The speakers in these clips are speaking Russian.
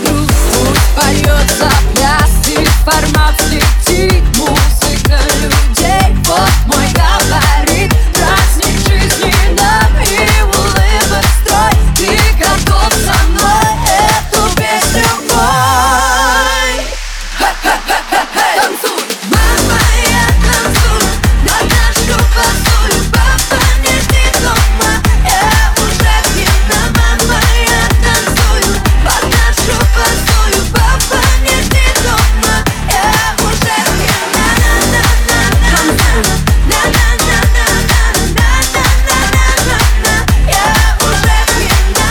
вокруг, пусть поется пляс, информат летит, музыка людей. Вот мой габарит, праздник жизни нам и улыбок строй. Ты готов со мной эту песню пой? Танцуй, мама, я танцую, на нашу посую. Папа не ждет дома, я уже пьяна. Мама, я танцую, под нашу посую. Папа не ждет дома, я уже пьяна. На-на-на-на-на, на-на-на-на-на, я уже пьяна.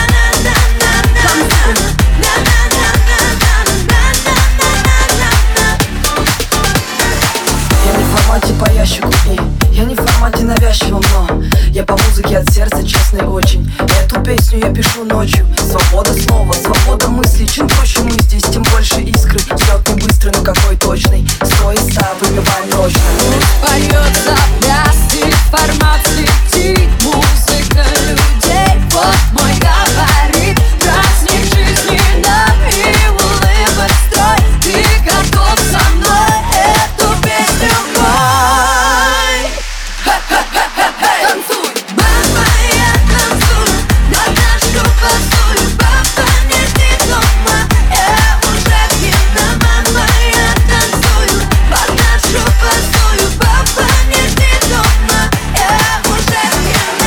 Я не в формате по ящику и я не в формате навязчивом, но я по музыке от сердца честный очень. Эту песню я пишу ночью. Свобода слова, свобода мысли. Чем проще мы здесь, тем больше искры. Взлет не быстрый, но какой точный. 100 из 100 выбиваем точно. Пусть поется пляс, информат летит, музыка людей. Вот мой габарит, праздник жизни нам и улыбок строй. Ты готов со мной эту песню пой? Танцуй, мама, я танцую, на нашу посую. Папа не ждет дома, я уже пьяна. Мама, я танцую, под нашу посую. Папа не ждет дома, я уже пьяна.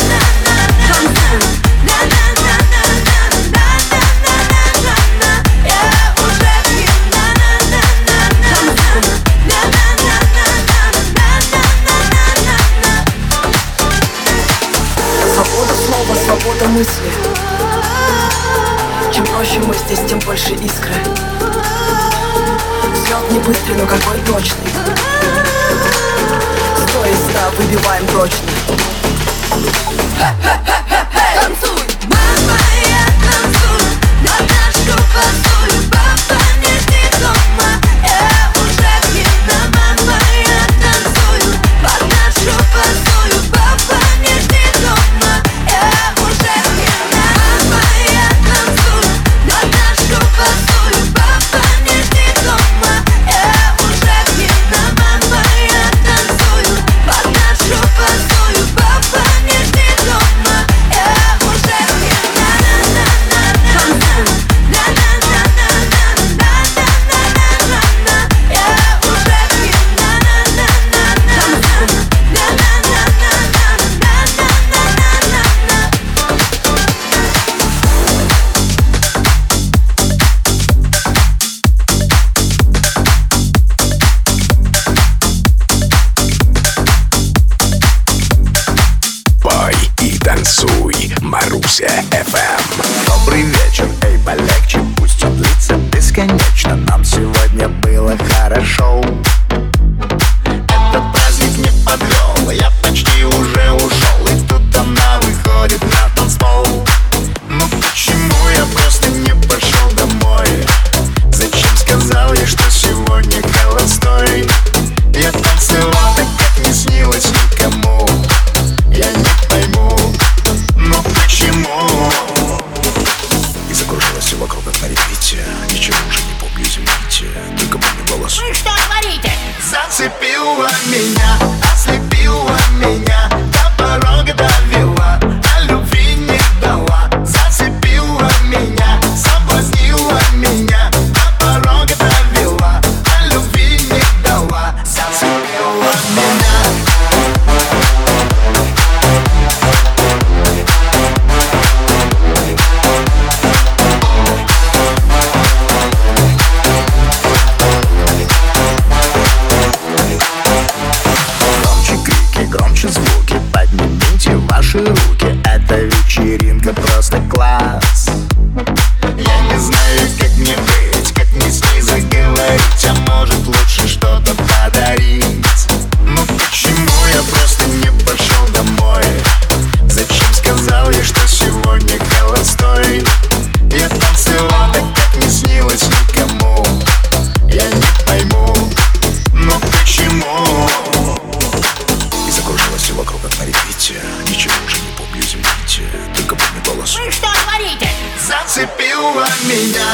Я уже Свобода слова, свобода мысли. Чем проще мы здесь, тем больше искры. Взлет не быстрый, но какой точный. 100 из 100 выбиваем точно. танцуй, мама, я танцую, на нашу посую. Папа не ждет дома, я уже пьяна. Мама, я танцую, под нашу посую. Папа не ждет дома, я уже пьяна. Мама, я танцую, на нашу посую. Папа не ждет дома, я уже пьяна. Мама, я танцую, под нашу посую. Папа не ждет дома, я уже пьяна. Пой и танцуй, Маруся FM. Добрый вечер, эй, полегче, пусть он длится бесконечно. Нам сегодня было хорошо. Этот праздник не подвел, я почти уже ушел. И тут она выходит на танцпол. Ну почему я просто не пошел домой? Зачем сказал я, что сегодня холостой? Я танцевал так, как не снилось никому. Я не пойму, ну почему? И закружилось все вокруг, как на репите. Ничего уже не помню, извините. Только помню голос. Вы что творите? Зацепила меня, ослепила меня, до порога довела, а любви не дала. Зацепила меня, соблазнила меня, до порога довела, а любви не дала. Зацепила меня. меня.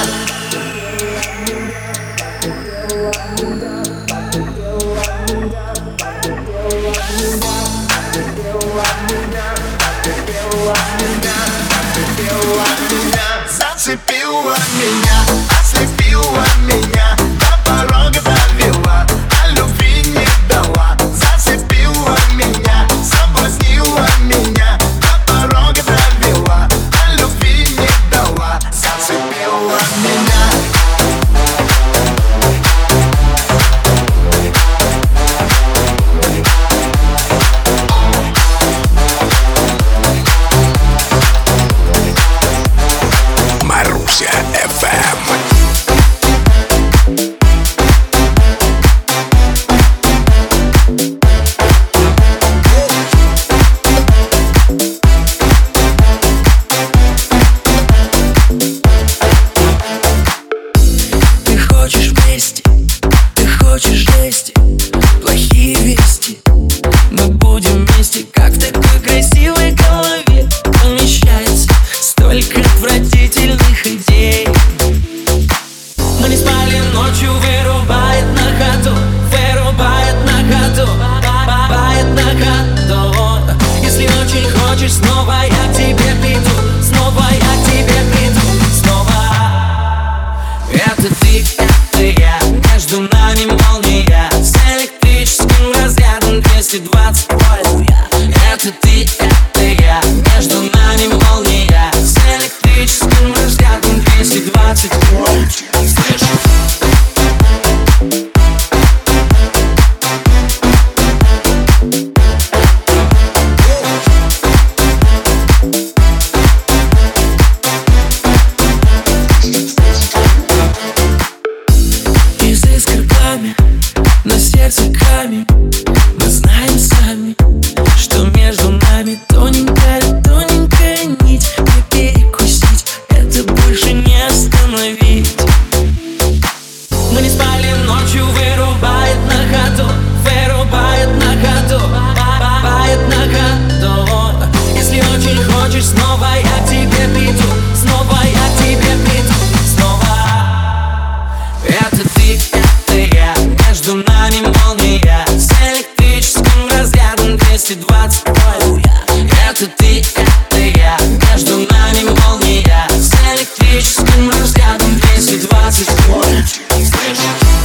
Зацепила меня, ослепила меня, до порога довела, а любви не дала. Зацепила меня, соблазнила меня, до порога довела, а любви не дала. Зацепила меня. Маруся FM. Ты хочешь вместе, ты хочешь жести, плохие вести. Мы будем вместе, как в такой красивой голове помещается столько отвратительных идей. Мы не спали ночью, вырубает на ходу, вырубает на ходу, бывает на ходу. Если очень хочешь, снова я к тебе приду, снова я к тебе приду, снова. Это ты, это я, между нами молния, с электрическим разрядом 220 вольт. Это ты, это я, между нами молния, с электрическим разрядом 220 вольт. Слышишь? Из искр пламя, на сердце камень. Мы знаем сами, что между нами тоненькая, тоненькая нить. Не перекусить, это больше не остановить. Мы не спали ночью, вырубает на ходу, вырубает на ходу, бывает на ходу. Если очень хочешь, снова я к тебе приду, снова я к тебе приду, снова. Это ты, это я, между нами молния, с электрическим разрядом 220 вольт. Это ты, это я, между нами молния, с электрическим разрядом 220 вольт. Слышишь?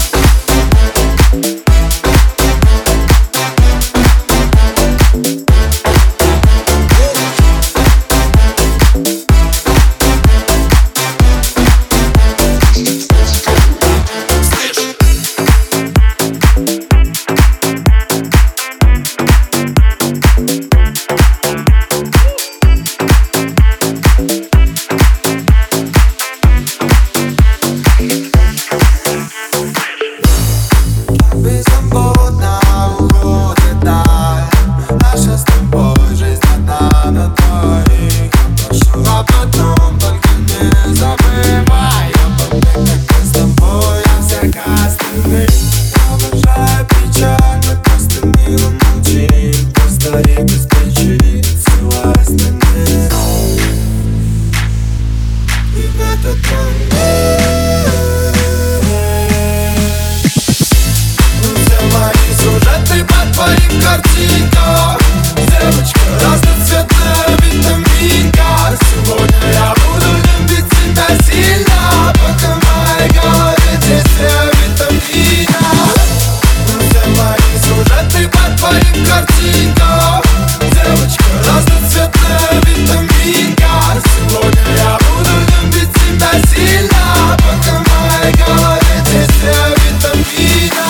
Беззаботно уходит даль. Наша с тобой жизнь одна на двоих. Я прошу, а потом только не забывай. Я помню, как мы с тобой от всех остальных. Я обожаю печаль, мы просто мило молчим. Просто и без причин всего остальных. И в этот момент все мои сюжеты по твоим картинкам. Девочка разноцветная витаминка. Сегодня я буду любить тебя сильно, пока в моей голове действие витамина. Все мои сюжеты по твоим картинкам. Девочка разноцветная витаминка. Сегодня я буду любить тебя сильно, пока в моей голове действие витамина.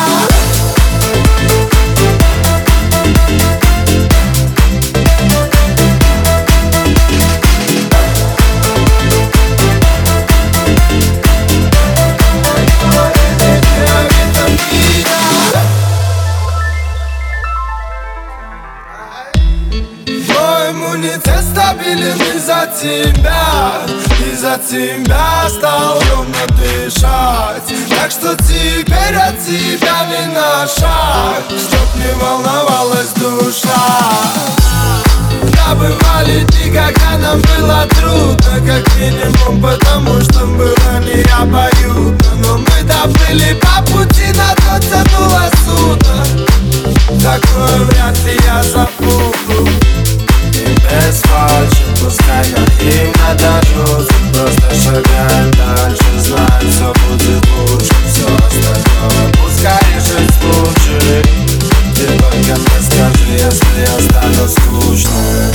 Мой иммунитет стабилен из-за тебя. Из-за тебя стал ровно дышать. Так что теперь от тебя не на шаг, чтоб не волновалась душа. бывали дни, когда нам было трудно, как минимум, потому что было необоюдно. Но мы доплыли по пути, на то тянуло судно. Такое вряд ли я забуду. И без фальши, пускай над ним надажутся. Просто шагаем дальше, знаем, все будет лучше. Все остальное пускай решит случай. Ты только мне скажи, если я стану скучным.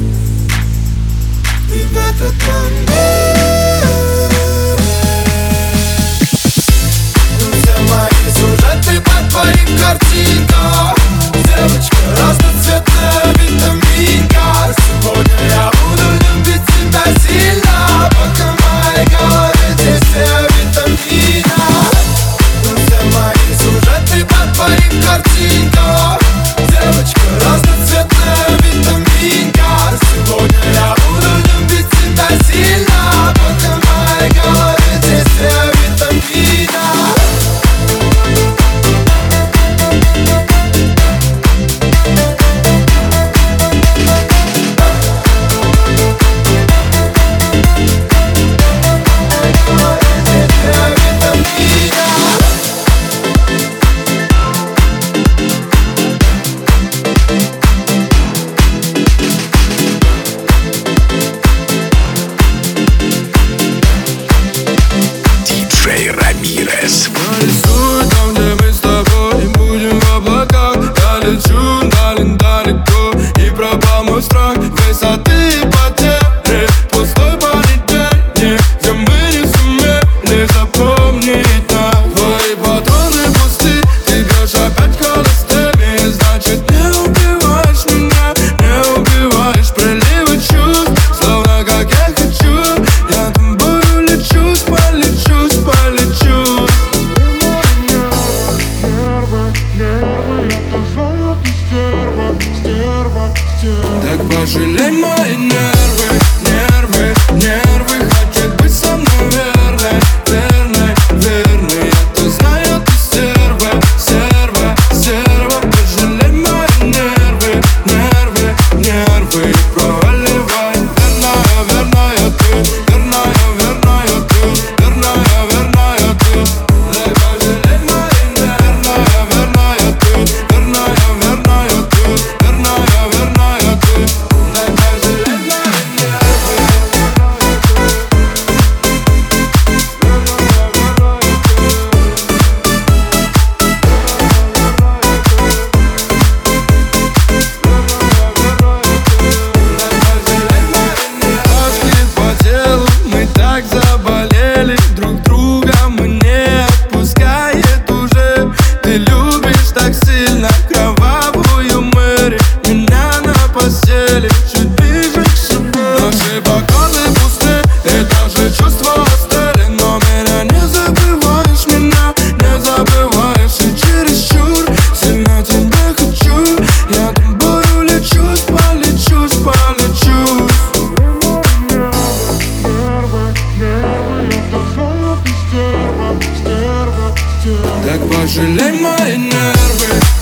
И в этот момент все мои сюжеты по твоим картинкам. Девочка разноцветная витаминка. Сегодня я буду любить тебя сильно, пока в моей голове действие витамина. Все мои сюжеты по твоим картинкам. Девочка разноцветная витаминка. Сегодня я буду любить тебя сильно, пока в моей голове действие витамина. Диджей Рамирес. Нарисуй там, где мы с тобой и будем в облаках. Я лечу далеко и пропал мой страх высоты и потери. Пустой понедельник, где мы не сумели запомнить нас. Твои патроны пусты, ты бьешь опять холостыми. Значит, не убиваешь меня, не убиваешь приливы чувств. Словно как я хочу, я тобою лечусь, полечусь, полечусь. Так пожалей мои нервы, нервы, нервы. Хочет быть со мной верной, верной, верной. Я-то знаю, ты стерва, стерва, стерва. Пожалей мои нервы, нервы, нервы. Проваливай, верная, верная ты, верная, верная ты, верная, верная ты. Так пожалей мои нервы, верная ты, верная, верная ты, верная, верная ты. Так пожалей мои нервы. Ложки по телу, мы так заболели. Друг друга мы не отпускает уже. Ты любишь так сильно кровавую Мэри. Меня на постели чуть ближе к себе. Наши бокалы пусты, и даже чувства остыли. Но меня не забываешь, меня не забываешь. И чересчур сильно тебя хочу. Я тобою лечусь, полечусь, полечусь. Так пожалей мои нервы,